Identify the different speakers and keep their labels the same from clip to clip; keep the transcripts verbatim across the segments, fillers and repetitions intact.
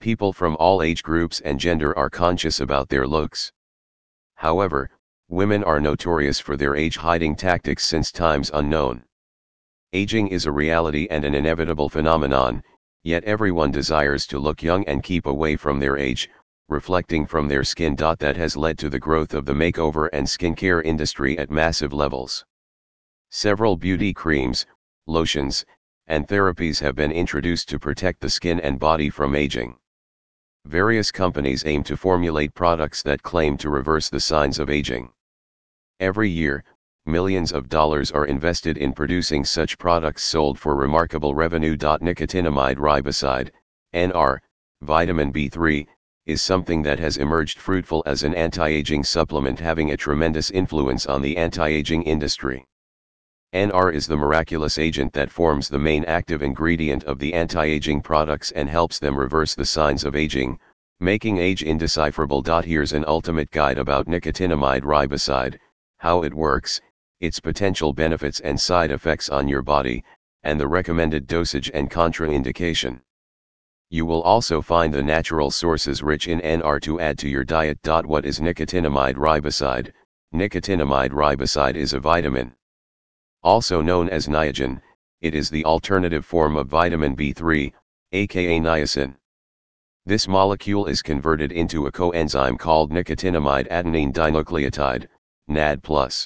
Speaker 1: People from all age groups and gender are conscious about their looks. However, women are notorious for their age-hiding tactics since times unknown. Aging is a reality and an inevitable phenomenon, yet everyone desires to look young and keep away from their age, reflecting from their skin. That has led to the growth of the makeover and skincare industry at massive levels. Several beauty creams, lotions, and therapies have been introduced to protect the skin and body from aging. Various companies aim to formulate products that claim to reverse the signs of aging. Every year, millions of dollars are invested in producing such products sold for remarkable revenue. Nicotinamide riboside, N R, vitamin B three, is something that has emerged fruitful as an anti-aging supplement, having a tremendous influence on the anti-aging industry. N R is the miraculous agent that forms the main active ingredient of the anti-aging products and helps them reverse the signs of aging, making age indecipherable. Here's an ultimate guide about nicotinamide riboside, how it works, its potential benefits and side effects on your body, and the recommended dosage and contraindication. You will also find the natural sources rich in N R to add to your diet. What is nicotinamide riboside? Nicotinamide riboside is a vitamin. Also known as niagen, it is the alternative form of vitamin B three, aka niacin. This molecule is converted into a coenzyme called nicotinamide adenine dinucleotide, N A D plus.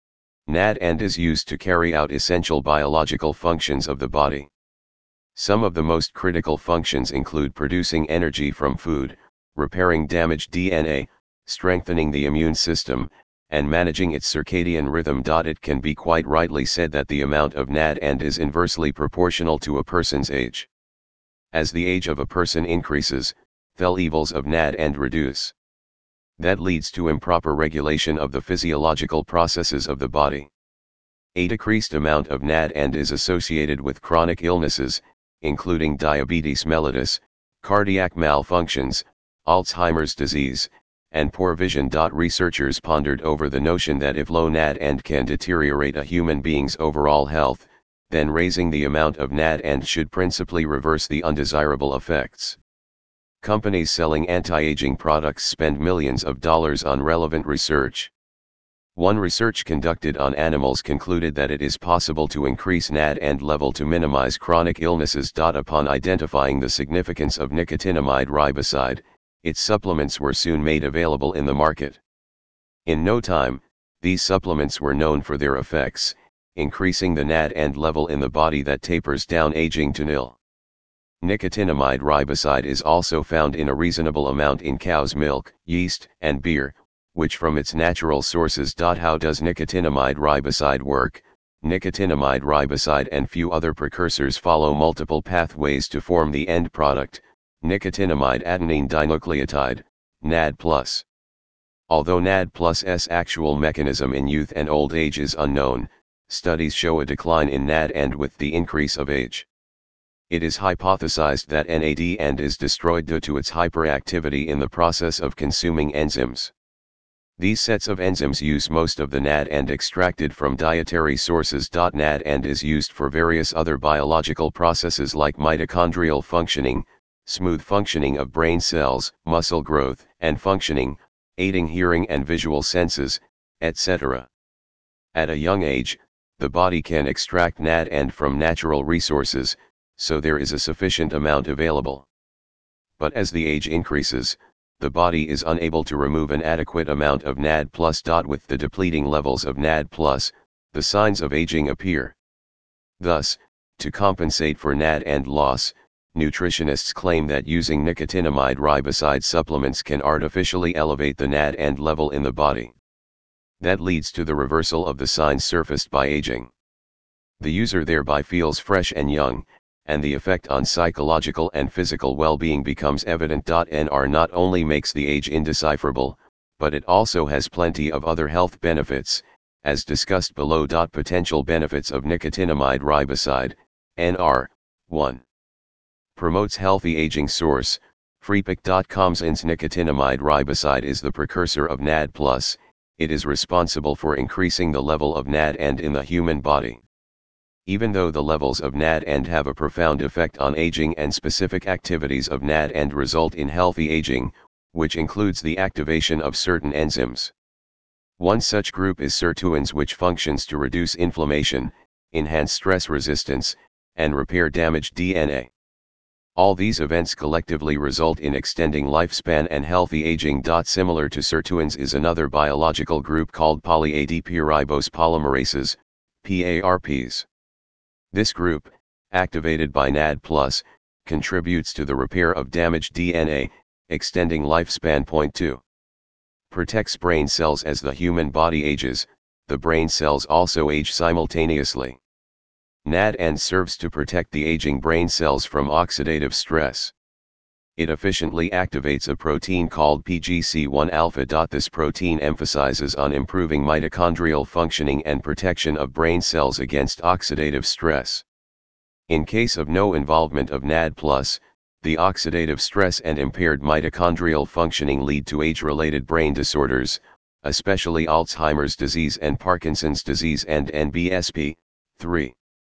Speaker 1: N A D and is used to carry out essential biological functions of the body. Some of the most critical functions include producing energy from food, repairing damaged D N A, strengthening the immune system, and managing its circadian rhythm. It can be quite rightly said that the amount of N A D and is inversely proportional to a person's age. As the age of a person increases, the levels of N A D and reduce. That leads to improper regulation of the physiological processes of the body. A decreased amount of N A D and is associated with chronic illnesses, including diabetes mellitus, cardiac malfunctions, Alzheimer's disease, and poor vision. Researchers pondered over the notion that if low N A D and can deteriorate a human being's overall health, then raising the amount of N A D and should principally reverse the undesirable effects. Companies selling anti-aging products spend millions of dollars on relevant research. One research conducted on animals concluded that it is possible to increase N A D and level to minimize chronic illnesses. Upon identifying the significance of nicotinamide riboside, its supplements were soon made available in the market. In no time, these supplements were known for their effects, increasing the N A D and level in the body that tapers down aging to nil. Nicotinamide riboside is also found in a reasonable amount in cow's milk, yeast, and beer, which from its natural sources. How does nicotinamide riboside work? Nicotinamide riboside and few other precursors follow multiple pathways to form the end product, nicotinamide adenine dinucleotide, N A D plus. Although N A D plus's actual mechanism in youth and old age is unknown, studies show a decline in N A D and with the increase of age. It is hypothesized that N A D and is destroyed due to its hyperactivity in the process of consuming enzymes. These sets of enzymes use most of the N A D and extracted from dietary sources. N A D and is used for various other biological processes like mitochondrial functioning, smooth functioning of brain cells, muscle growth and functioning, aiding hearing and visual senses, et cetera. At a young age, the body can extract N A D and from natural resources, so there is a sufficient amount available. But as the age increases, the body is unable to remove an adequate amount of N A D plus. With the depleting levels of N A D plus, the signs of aging appear. Thus, to compensate for N A D and loss, nutritionists claim that using nicotinamide riboside supplements can artificially elevate the N A D and level in the body. That leads to the reversal of the signs surfaced by aging. The user thereby feels fresh and young, and the effect on psychological and physical well-being becomes evident. N R not only makes the age indecipherable, but it also has plenty of other health benefits, as discussed below. Potential benefits of nicotinamide riboside, N R, one. Promotes healthy aging. Source, freepic dot com's N S nicotinamide riboside is the precursor of N A D plus, it is responsible for increasing the level of N A D and in the human body. Even though the levels of N A D and have a profound effect on aging and specific activities of N A D and result in healthy aging, which includes the activation of certain enzymes. One such group is sirtuins, which functions to reduce inflammation, enhance stress resistance, and repair damaged D N A. All these events collectively result in extending lifespan and healthy aging. Similar to sirtuins is another biological group called poly-A D P ribose polymerases, P A R Ps. This group, activated by N A D plus, contributes to the repair of damaged D N A, extending lifespan. Point two. Protects brain cells. As the human body ages, the brain cells also age simultaneously. N A D and serves to protect the aging brain cells from oxidative stress. It efficiently activates a protein called P G C one alpha. This protein emphasizes on improving mitochondrial functioning and protection of brain cells against oxidative stress. In case of no involvement of N A D plus, the oxidative stress and impaired mitochondrial functioning lead to age-related brain disorders, especially Alzheimer's disease and Parkinson's disease and N B S P. three.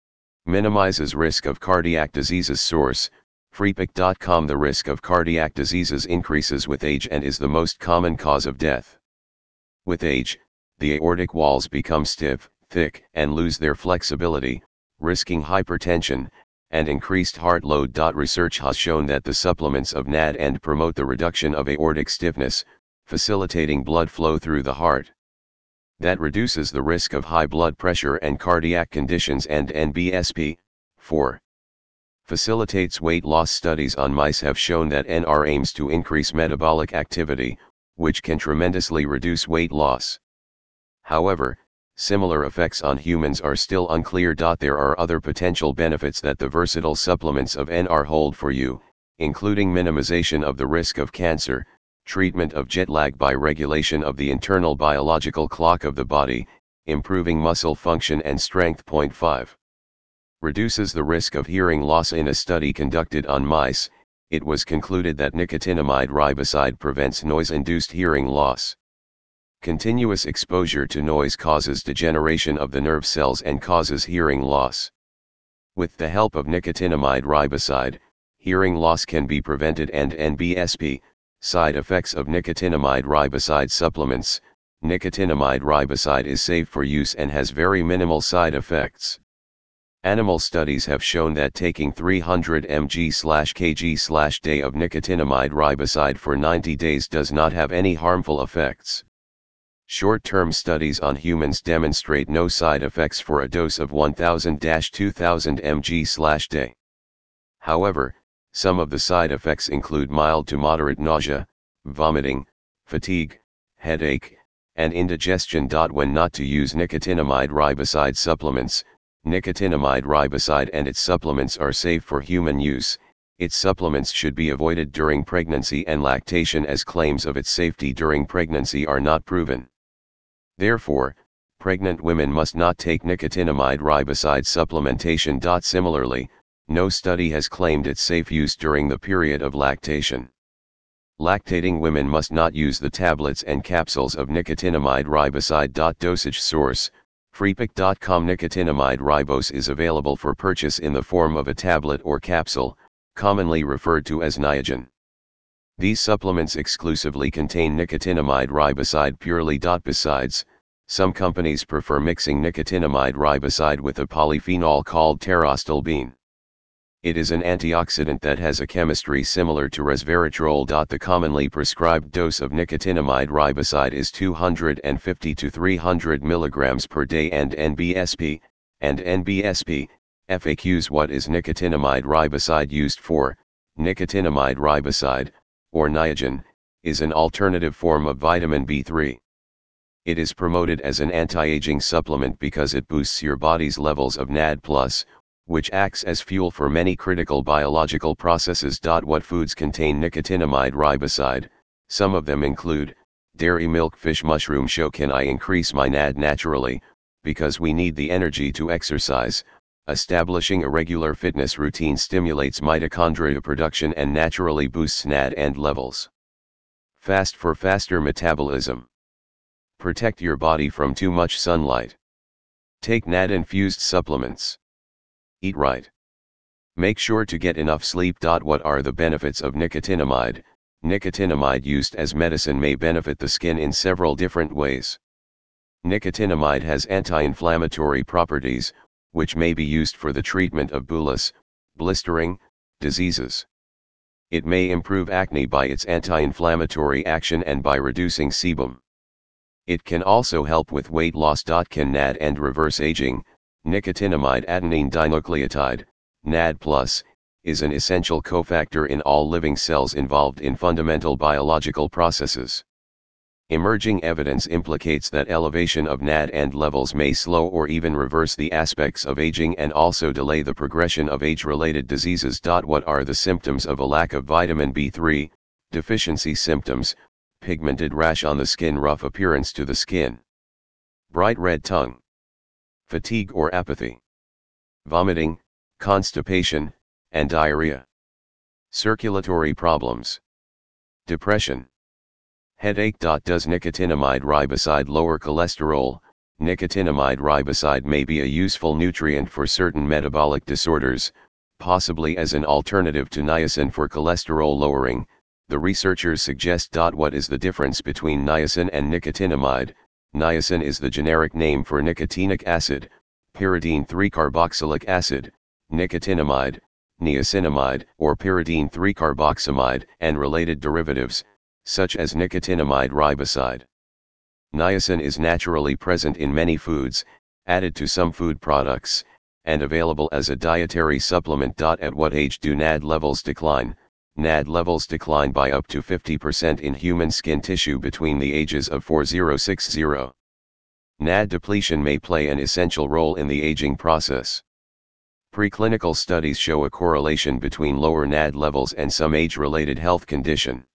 Speaker 1: Minimizes risk of cardiac diseases. Source: freepic dot com. The risk of cardiac diseases increases with age and is the most common cause of death. With age, the aortic walls become stiff, thick, and lose their flexibility, risking hypertension and increased heart load. Research has shown that the supplements of N A D and promote the reduction of aortic stiffness, facilitating blood flow through the heart. That reduces the risk of high blood pressure and cardiac conditions. And N B S P. four. Facilitates weight loss. Studies on mice have shown that N R aims to increase metabolic activity, which can tremendously reduce weight loss. However, similar effects on humans are still unclear. There are other potential benefits that the versatile supplements of N R hold for you, including minimization of the risk of cancer, treatment of jet lag by regulation of the internal biological clock of the body, improving muscle function and strength. Point five. Reduces the risk of hearing loss. In a study conducted on mice, it was concluded that nicotinamide riboside prevents noise-induced hearing loss. Continuous exposure to noise causes degeneration of the nerve cells and causes hearing loss. With the help of nicotinamide riboside, hearing loss can be prevented. And N B S P. Side effects of nicotinamide riboside supplements. Nicotinamide riboside is safe for use and has very minimal side effects. Animal studies have shown that taking three hundred milligrams per kilogram per day of nicotinamide riboside for ninety days does not have any harmful effects. Short-term studies on humans demonstrate no side effects for a dose of one thousand to two thousand milligrams per day. However, some of the side effects include mild to moderate nausea, vomiting, fatigue, headache, and indigestion. When not to use nicotinamide riboside supplements. Nicotinamide riboside and its supplements are safe for human use. Its supplements should be avoided during pregnancy and lactation, as claims of its safety during pregnancy are not proven. Therefore, pregnant women must not take nicotinamide riboside supplementation. Similarly, no study has claimed its safe use during the period of lactation. Lactating women must not use the tablets and capsules of nicotinamide riboside. Dosage source: freepic dot com. Nicotinamide ribose is available for purchase in the form of a tablet or capsule, commonly referred to as Niagen. These supplements exclusively contain nicotinamide riboside purely. Besides, some companies prefer mixing nicotinamide riboside with a polyphenol called pterostilbene. It is an antioxidant that has a chemistry similar to resveratrol. The commonly prescribed dose of nicotinamide riboside is two hundred fifty to three hundred milligrams per day. And N B S P, and N B S P, F A Qs. What is nicotinamide riboside used for? Nicotinamide riboside, or Niagen, is an alternative form of vitamin B three. It is promoted as an anti-aging supplement because it boosts your body's levels of N A D plus, which acts as fuel for many critical biological processes. What foods contain nicotinamide riboside? Some of them include dairy, milk, fish, mushroom. Show: can I increase my N A D naturally? Because we need the energy to exercise. Establishing a regular fitness routine stimulates mitochondria production and naturally boosts N A D and levels. Fast for faster metabolism. Protect your body from too much sunlight. Take N A D infused supplements. Eat right. Make sure to get enough sleep. What are the benefits of nicotinamide? Nicotinamide used as medicine may benefit the skin in several different ways. Nicotinamide has anti-inflammatory properties, which may be used for the treatment of bullous, blistering, diseases. It may improve acne by its anti-inflammatory action and by reducing sebum. It can also help with weight loss. Can N A D and reverse aging? Nicotinamide adenine dinucleotide, N A D plus, is an essential cofactor in all living cells involved in fundamental biological processes. Emerging evidence implicates that elevation of N A D and levels may slow or even reverse the aspects of aging and also delay the progression of age-related diseases. What are the symptoms of a lack of vitamin B three, deficiency symptoms? Pigmented rash on the skin, rough appearance to the skin, bright red tongue, fatigue or apathy, vomiting, constipation, and diarrhea, circulatory problems, depression, headache. Does nicotinamide riboside lower cholesterol? Nicotinamide riboside may be a useful nutrient for certain metabolic disorders, possibly as an alternative to niacin for cholesterol lowering, the researchers suggest. What is the difference between niacin and nicotinamide? Niacin is the generic name for nicotinic acid, pyridine three carboxylic acid, nicotinamide, niacinamide or pyridine three carboxamide and related derivatives, such as nicotinamide riboside. Niacin is naturally present in many foods, added to some food products, and available as a dietary supplement. At what age do N A D levels decline? N A D levels decline by up to fifty percent in human skin tissue between the ages of four to sixty. N A D depletion may play an essential role in the aging process. Preclinical studies show a correlation between lower N A D levels and some age-related health condition.